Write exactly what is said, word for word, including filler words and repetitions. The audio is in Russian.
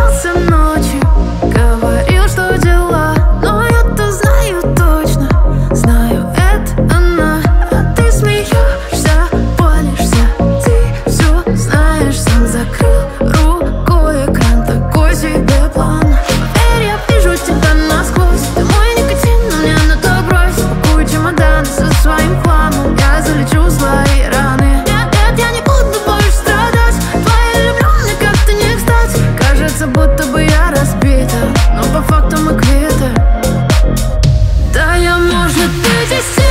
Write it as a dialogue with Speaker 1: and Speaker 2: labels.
Speaker 1: притворялся ночью, говорил, что дела, но я-то знаю точно, знаю, это она. А ты смеешься, палишься, ты все знаешь, сам закрыл рукой экран, такой себе план. Поверь, я вижу тебя насквозь, ты мой никотин, но мне на то брось. Пакую чемодан со своим хламом, я залечу свои раны. Нет, нет, я не буду больше страдать, твоей влюбленной как-то не кстати. Кажется, будто бы я разбита, но по факту мы квиты. Да я, может, быть, и